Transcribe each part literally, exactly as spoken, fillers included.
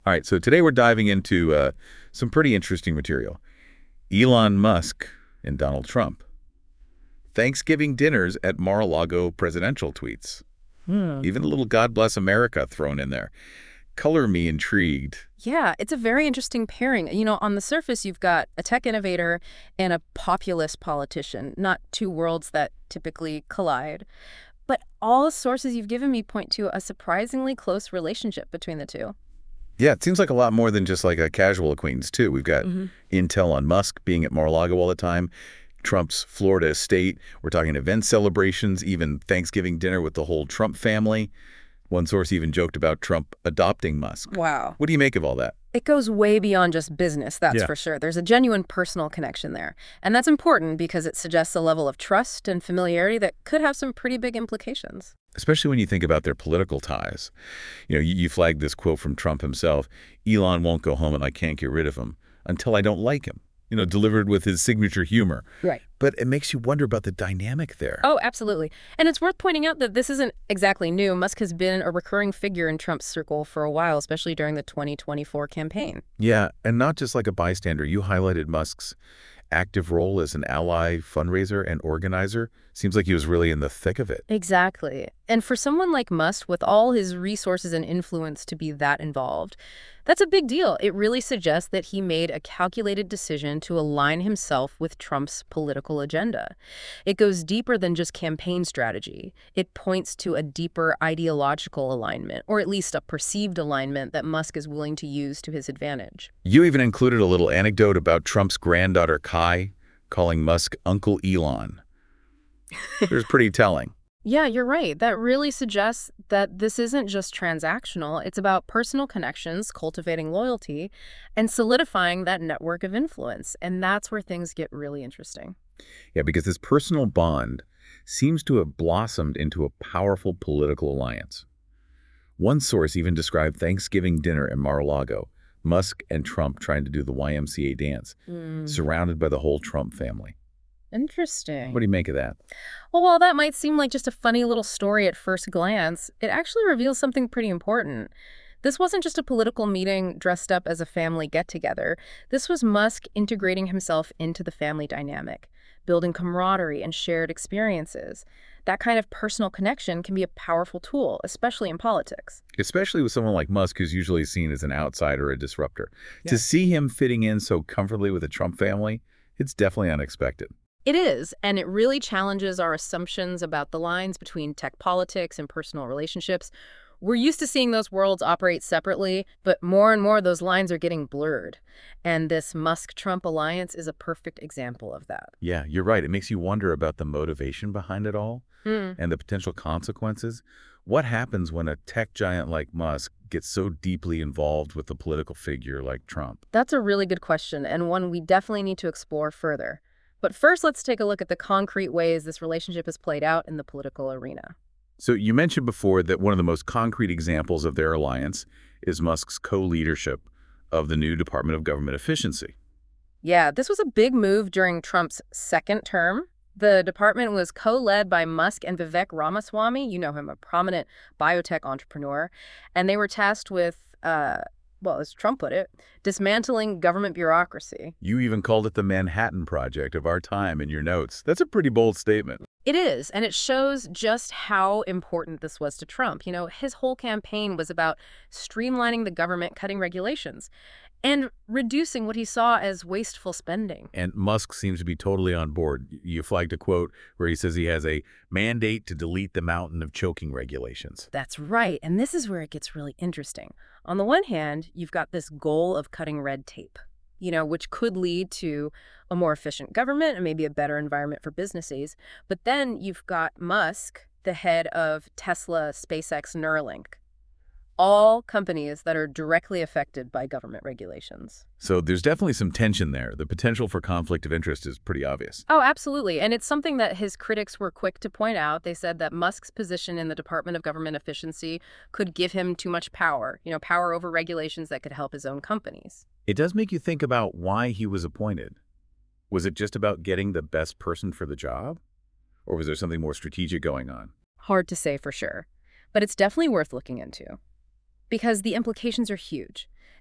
All right, so today we're diving into uh, some pretty interesting material. Elon Musk and Donald Trump. Thanksgiving dinners at Mar-a-Lago presidential tweets. Hmm. Even a little God Bless America thrown in there. Color me intrigued. Yeah, it's a very interesting pairing. You know, on the surface, you've got a tech innovator and a populist politician, not two worlds that typically collide. But all the sources you've given me point to a surprisingly close relationship between the two. Yeah, it seems like a lot more than just like a casual acquaintance, too. We've got Hmm. intel on Musk being at Mar-a-Lago all the time, Trump's Florida estate. We're talking event celebrations, even Thanksgiving dinner with the whole Trump family. One source even joked about Trump adopting Musk. Wow. What do you make of all that? It goes way beyond just business, that's Yeah. for sure. There's a genuine personal connection there. And that's important because it suggests a level of trust and familiarity that could have some pretty big implications. Especially when you think about their political ties. You know, you, you flagged this quote from Trump himself, Elon won't go home and I can't get rid of him until I don't like him, you know, delivered with his signature humor. Right. But it makes you wonder about the dynamic there. Oh, absolutely. And it's worth pointing out that this isn't exactly new. Musk has been a recurring figure in Trump's circle for a while, especially during the twenty twenty-four campaign. Yeah, and not just like a bystander. You highlighted Musk's active role as an ally, fundraiser, and organizer. Seems like he was really in the thick of it. Exactly. And for someone like Musk, with all his resources and influence to be that involved, that's a big deal. It really suggests that he made a calculated decision to align himself with Trump's political agenda. It goes deeper than just campaign strategy. It points to a deeper ideological alignment, or at least a perceived alignment that Musk is willing to use to his advantage. You even included a little anecdote about Trump's granddaughter, Kai, calling Musk Uncle Elon. It was pretty telling. Yeah, you're right. That really suggests that this isn't just transactional. It's about personal connections, cultivating loyalty, and solidifying that network of influence. And that's where things get really interesting. Yeah, because this personal bond seems to have blossomed into a powerful political alliance. One source even described Thanksgiving dinner in Mar-a-Lago, Musk and Trump trying to do the Y M C A dance, Mm, surrounded by the whole Trump family. interesting. What do you make of that? Well, while that might seem like just a funny little story at first glance, it actually reveals something pretty important. This wasn't just a political meeting dressed up as a family get-together. This was Musk integrating himself into the family dynamic, building camaraderie and shared experiences. That kind of personal connection can be a powerful tool, especially in politics. Especially with someone like Musk, who's usually seen as an outsider or a disruptor. Yeah. To see him fitting in so comfortably with the Trump family, it's definitely unexpected. It is, and it really challenges our assumptions about the lines between tech politics and personal relationships. We're used to seeing those worlds operate separately, but more and more those lines are getting blurred. And this Musk-Trump alliance is a perfect example of that. Yeah, you're right. It makes you wonder about the motivation behind it all Hmm. and the potential consequences. What happens when a tech giant like Musk gets so deeply involved with a political figure like Trump? That's a really good question, and one we definitely need to explore further. But first, let's take a look at the concrete ways this relationship is played out in the political arena. So you mentioned before that one of the most concrete examples of their alliance is Musk's co-leadership of the new Department of Government Efficiency. Yeah, this was a big move during Trump's second term. The department was co-led by Musk and Vivek Ramaswamy. You know him, a prominent biotech entrepreneur. And they were tasked with, uh, well, as Trump put it, dismantling government bureaucracy. You even called it the Manhattan Project of our time in your notes. That's a pretty bold statement. It is, and it shows just how important this was to Trump. You know, his whole campaign was about streamlining the government, cutting regulations, and reducing what he saw as wasteful spending. And Musk seems to be totally on board. You flagged a quote where he says he has a mandate to delete the mountain of choking regulations. That's right, and this is where it gets really interesting. On the one hand, you've got this goal of cutting red tape, you know, which could lead to a more efficient government and maybe a better environment for businesses. But then you've got Musk, the head of Tesla, SpaceX, Neuralink, all companies that are directly affected by government regulations. So there's definitely some tension there. The potential for conflict of interest is pretty obvious. Oh, absolutely. And it's something that his critics were quick to point out. They said that Musk's position in the Department of Government Efficiency could give him too much power, you know, power over regulations that could help his own companies. It does make you think about why he was appointed. Was it just about getting the best person for the job? Or was there something more strategic going on? Hard to say for sure, but it's definitely worth looking into because the implications are huge.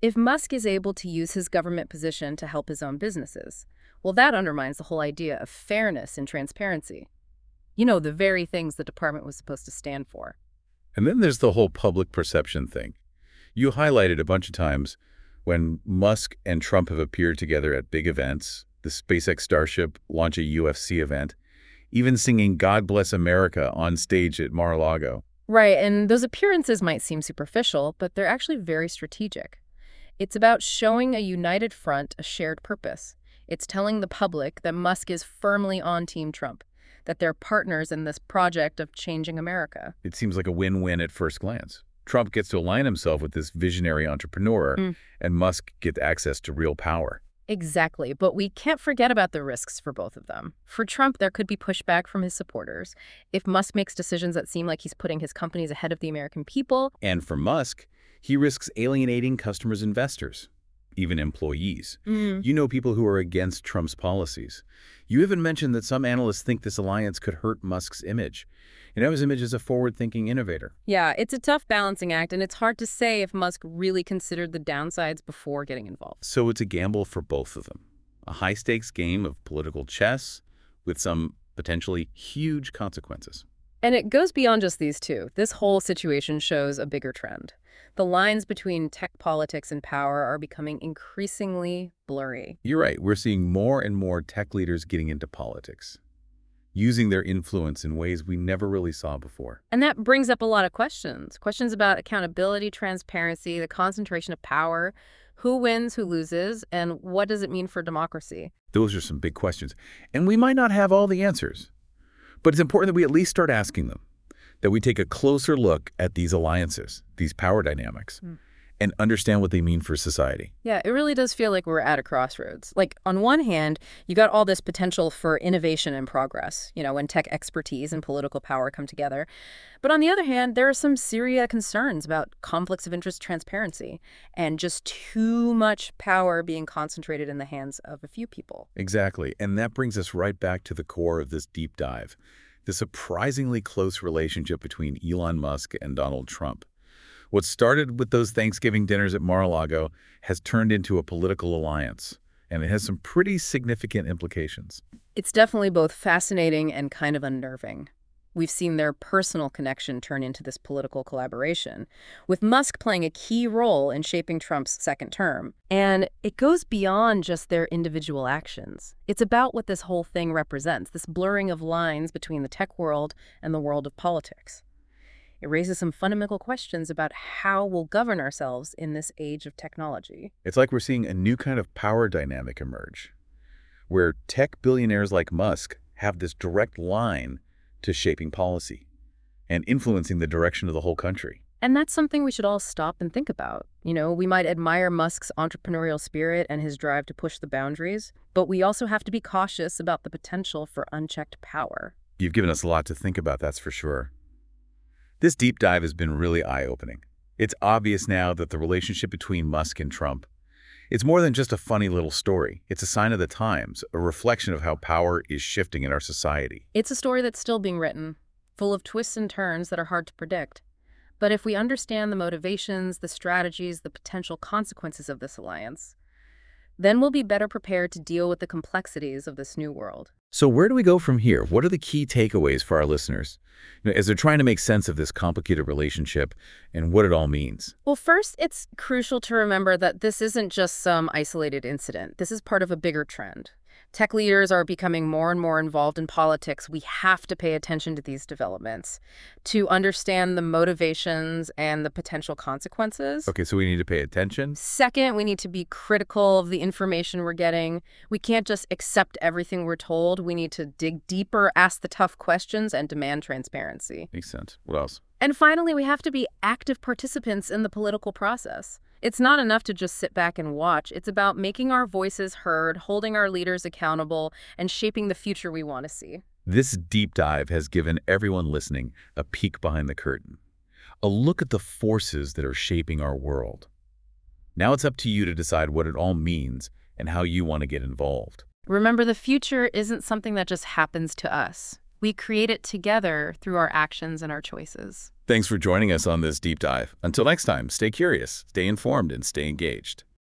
If Musk is able to use his government position to help his own businesses, well, that undermines the whole idea of fairness and transparency. You know, the very things the department was supposed to stand for. And then there's the whole public perception thing. You highlighted a bunch of times when Musk and Trump have appeared together at big events, the SpaceX Starship launch a U F C event, even singing God Bless America on stage at Mar-a-Lago. Right, and those appearances might seem superficial, but they're actually very strategic. It's about showing a united front, a shared purpose. It's telling the public that Musk is firmly on Team Trump, that they're partners in this project of changing America. It seems like a win-win at first glance. Trump gets to align himself with this visionary entrepreneur, Mm. and Musk gets access to real power. Exactly, but we can't forget about the risks for both of them. For Trump, there could be pushback from his supporters. If Musk makes decisions that seem like he's putting his companies ahead of the American people. And for Musk, he risks alienating customers' investors, even employees. Mm. You know people who are against Trump's policies. You even mentioned that some analysts think this alliance could hurt Musk's image. And now his image as a forward-thinking innovator. Yeah, it's a tough balancing act, and it's hard to say if Musk really considered the downsides before getting involved. So it's a gamble for both of them. A high-stakes game of political chess with some potentially huge consequences. And it goes beyond just these two. This whole situation shows a bigger trend. The lines between tech politics and power are becoming increasingly blurry. You're right. We're seeing more and more tech leaders getting into politics, using their influence in ways we never really saw before. And that brings up a lot of questions. Questions about accountability, transparency, the concentration of power, who wins, who loses, and what does it mean for democracy? Those are some big questions. And we might not have all the answers. But it's important that we at least start asking them, that we take a closer look at these alliances, these power dynamics, Mm. and understand what they mean for society. Yeah, it really does feel like we're at a crossroads. Like, on one hand, you got all this potential for innovation and progress, you know, when tech expertise and political power come together. But on the other hand, there are some serious concerns about conflicts of interest transparency and just too much power being concentrated in the hands of a few people. Exactly. And that brings us right back to the core of this deep dive, the surprisingly close relationship between Elon Musk and Donald Trump. What started with those Thanksgiving dinners at Mar-a-Lago has turned into a political alliance, and it has some pretty significant implications. It's definitely both fascinating and kind of unnerving. We've seen their personal connection turn into this political collaboration, with Musk playing a key role in shaping Trump's second term. And it goes beyond just their individual actions. It's about what this whole thing represents, this blurring of lines between the tech world and the world of politics. It raises some fundamental questions about how we'll govern ourselves in this age of technology. It's like we're seeing a new kind of power dynamic emerge, where tech billionaires like Musk have this direct line to shaping policy and influencing the direction of the whole country. And that's something we should all stop and think about. You know, we might admire Musk's entrepreneurial spirit and his drive to push the boundaries, but we also have to be cautious about the potential for unchecked power. You've given us a lot to think about, that's for sure. This deep dive has been really eye-opening. It's obvious now that the relationship between Musk and Trump, it's more than just a funny little story. It's a sign of the times, a reflection of how power is shifting in our society. It's a story that's still being written, full of twists and turns that are hard to predict. But if we understand the motivations, the strategies, the potential consequences of this alliance, then we'll be better prepared to deal with the complexities of this new world. So where do we go from here? What are the key takeaways for our listeners, you know, as they're trying to make sense of this complicated relationship and what it all means? Well, first, it's crucial to remember that this isn't just some isolated incident. This is part of a bigger trend. Tech leaders are becoming more and more involved in politics. We have to pay attention to these developments to understand the motivations and the potential consequences. Okay, so we need to pay attention. Second, we need to be critical of the information we're getting. We can't just accept everything we're told. We need to dig deeper, ask the tough questions, and demand transparency. Makes sense. What else? And finally, we have to be active participants in the political process. It's not enough to just sit back and watch. It's about making our voices heard, holding our leaders accountable, and shaping the future we want to see. This deep dive has given everyone listening a peek behind the curtain, a look at the forces that are shaping our world. Now it's up to you to decide what it all means and how you want to get involved. Remember, the future isn't something that just happens to us. We create it together through our actions and our choices. Thanks for joining us on this deep dive. Until next time, stay curious, stay informed, and stay engaged.